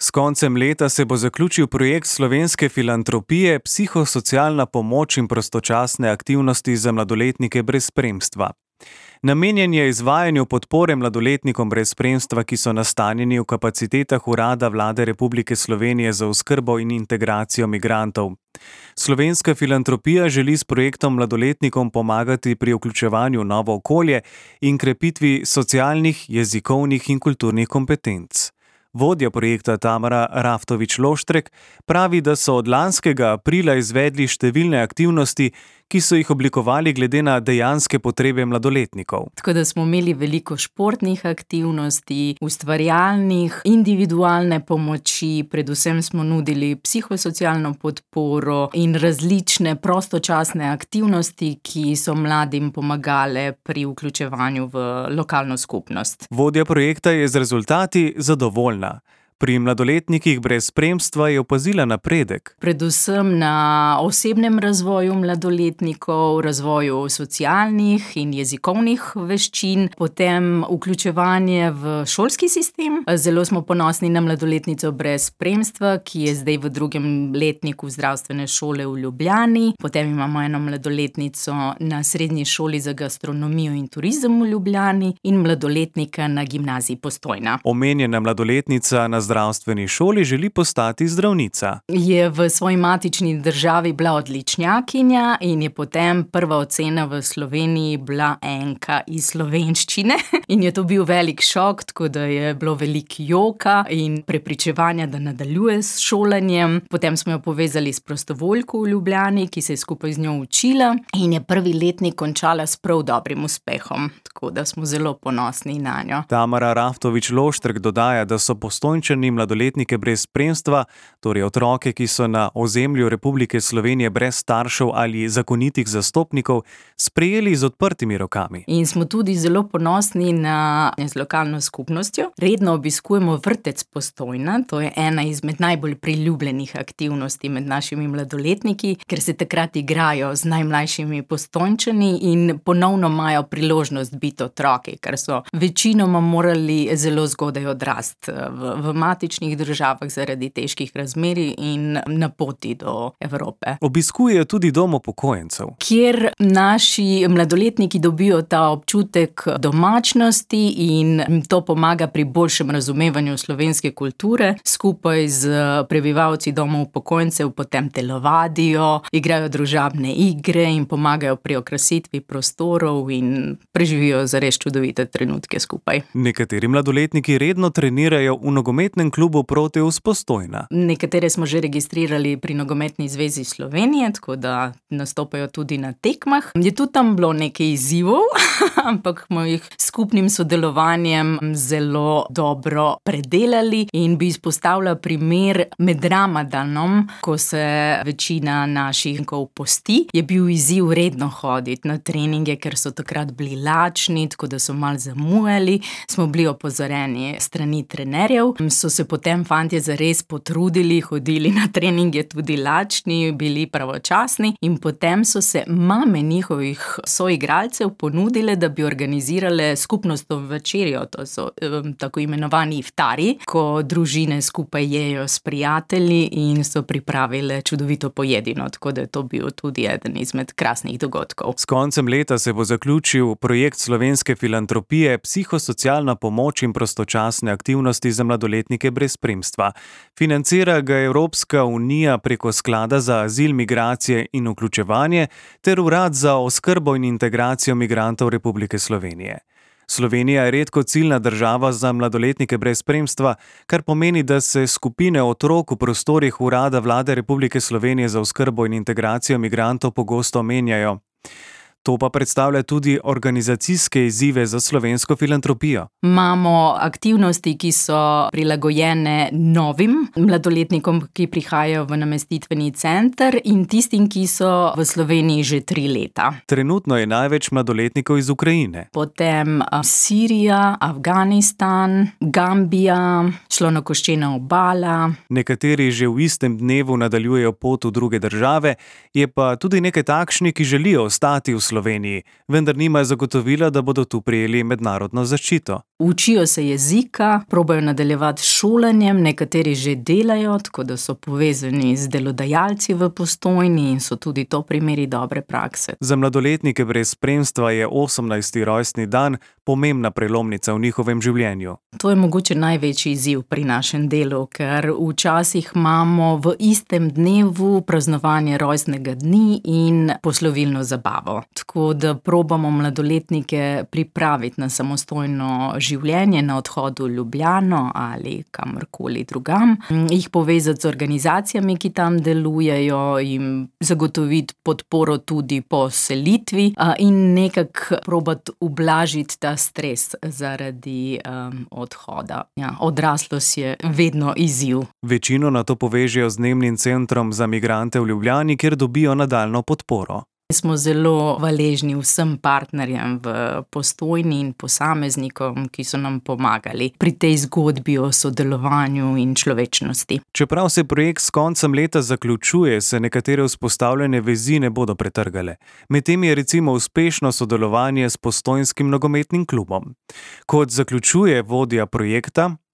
S koncem leta se bo zaključil projekt slovenske filantropije Psihosocialna pomoč in prostočasne aktivnosti za mladoletnike brez spremstva. Namenjen je izvajanju podpore mladoletnikom brez spremstva, ki so nastanjeni v kapacitetah Urada Vlade Republike Slovenije za oskrbo in integracijo migrantov. Slovenska filantropija želi s projektom mladoletnikom pomagati pri vključevanju v novo okolje in krepitvi socialnih, jezikovnih in kulturnih kompetenc. Vodja projekta Tamara Raftovič-Loštrek pravi, da so od lanskega aprila izvedli številne aktivnosti, ki so jih oblikovali glede na dejanske potrebe mladoletnikov. Tako da smo imeli veliko športnih aktivnosti, ustvarjalnih, individualne pomoči, predvsem smo nudili psihosocialno podporo in različne prostočasne aktivnosti, ki so mladim pomagale pri vključevanju v lokalno skupnost. Vodja projekta je z rezultati zadovoljna. Pri mladoletnikih brez spremstva je opazila napredek. Predvsem na osebnem razvoju mladoletnikov, razvoju socialnih in jezikovnih veščin, potem vključevanje v šolski sistem. Zelo smo ponosni na mladoletnico brez spremstva, ki je zdaj v 2. letniku zdravstvene šole v Ljubljani. Potem imamo eno mladoletnico na srednji šoli za gastronomijo in turizem v Ljubljani in mladoletnika na gimnaziji Postojna. Omenjena mladoletnica na zdravstveni šoli želi postati zdravnica. Je v svoji matični državi bila odličnjakinja in je potem prva ocena v Sloveniji bila enka iz slovenščine. In je to bil velik šok, tako da je bilo veliko joka in prepričevanja, da nadaljuje s šolanjem. Potem smo jo povezali s prostovoljko v Ljubljani, ki se je skupaj z njo učila in je 1. letnik končala s prav dobrim uspehom. Tako da smo zelo ponosni na njo. Tamara Raftovič-Loštrek dodaja, da so Postojnčani mladoletnike brez spremstva, torej otroke, ki so na ozemlju Republike Slovenije brez staršev ali zakonitih zastopnikov, sprejeli z odprtimi rokami. In smo tudi zelo ponosni z lokalno skupnostjo. Redno obiskujemo vrtec Postojna, to je ena izmed najbolj priljubljenih aktivnosti med našimi mladoletniki, ker se takrat igrajo z najmlajšimi Postojnčani in ponovno imajo priložnost biti otroki, ker so večinoma morali zelo zgodaj odrasti v matičnih državah zaradi težkih razmerij in na poti do Evrope. Obiskujejo tudi dom upokojencev, kjer naši mladoletniki dobijo ta občutek domačnosti in to pomaga pri boljšem razumevanju slovenske kulture. Skupaj z prebivalci doma upokojencev potem telovadijo, igrajo družabne igre in pomagajo pri okrasitvi prostorov in preživijo zares čudovite trenutke skupaj. Nekateri mladoletniki redno trenirajo v nogometnem klubu Proteus Postojna. Nekatere smo že registrirali pri Nogometni zvezi Slovenije, tako da nastopajo tudi na tekmah. Je tudi tam bilo nekaj izzivov, ampak smo jih skupnim sodelovanjem zelo dobro predelali in bi izpostavila primer med Ramadanom, ko se večina naših posti. Je bil izziv redno hoditi na treninge, ker so takrat bili lačni, tako da so malo zamujali. Smo bili opozorjeni strani trenerjev. So se potem fantje zares potrudili, hodili na treninge tudi lačni, bili pravočasni in potem so se mame njihovih soigralcev ponudile, da bi organizirale skupnostno večerjo. To so tako imenovani iftari, ko družine skupaj jejo s prijatelji in so pripravile čudovito pojedino, tako da je to bil tudi eden izmed krasnih dogodkov. S koncem leta se bo zaključil projekt slovenske filantropije Psihosocialna pomoč in prostočasne aktivnosti za mladoletnike brez spremstva. Financira ga Evropska unija preko Sklada za azil, migracije in vključevanje ter Urad za oskrbo in integracijo migrantov Republike Slovenije. Slovenija je redko ciljna država za mladoletnike brez spremstva, kar pomeni, da se skupine otrok v prostorih Urada Vlade Republike Slovenije za oskrbo in integracijo migrantov pogosto menjajo. To pa predstavlja tudi organizacijske izzive za slovensko filantropijo. Imamo aktivnosti, ki so prilagojene novim mladoletnikom, ki prihajajo v namestitveni center in tistim, ki so v Sloveniji že 3 leta. Trenutno je največ mladoletnikov iz Ukrajine. Potem Sirija, Afganistan, Gambija, Slonokoščena obala. Nekateri že v istem dnevu nadaljujejo pot v druge države, je pa tudi nekaj takšnih, ki želijo ostati v Sloveniji, vendar nimajo zagotovila, da bodo tu prejeli mednarodno zaščito. Učijo se jezika, probajo nadaljevati s šolanjem, nekateri že delajo, tako da so povezani z delodajalci v Postojni in so tudi to primeri dobre prakse. Za mladoletnike brez spremstva je 18. rojstni dan pomembna prelomnica v njihovem življenju. To je mogoče največji izziv pri našem delu, ker včasih imamo v istem dnevu praznovanje rojstnega dni in poslovilno zabavo. Tako da probamo mladoletnike pripraviti na samostojno življenje na odhodu v Ljubljano ali kamorkoli drugam, jih povezati z organizacijami, ki tam delujejo, jim zagotoviti podporo tudi po selitvi in nekako probati ublažiti ta stres zaradi odhoda. Ja, odraslost je vedno izziv. Večino na to povežejo z dnevnim centrom za migrante v Ljubljani, kjer dobijo nadaljnjo podporo. Smo zelo hvaležni vsem partnerjem v Postojni in posameznikom, ki so nam pomagali pri tej zgodbi o sodelovanju in človečnosti. Čeprav se projekt s koncem leta zaključuje, se nekatere vzpostavljene vezi ne bodo pretrgale. Med tem je recimo uspešno sodelovanje s postojnskim nogometnim klubom. Kot zaključuje vodja projekta,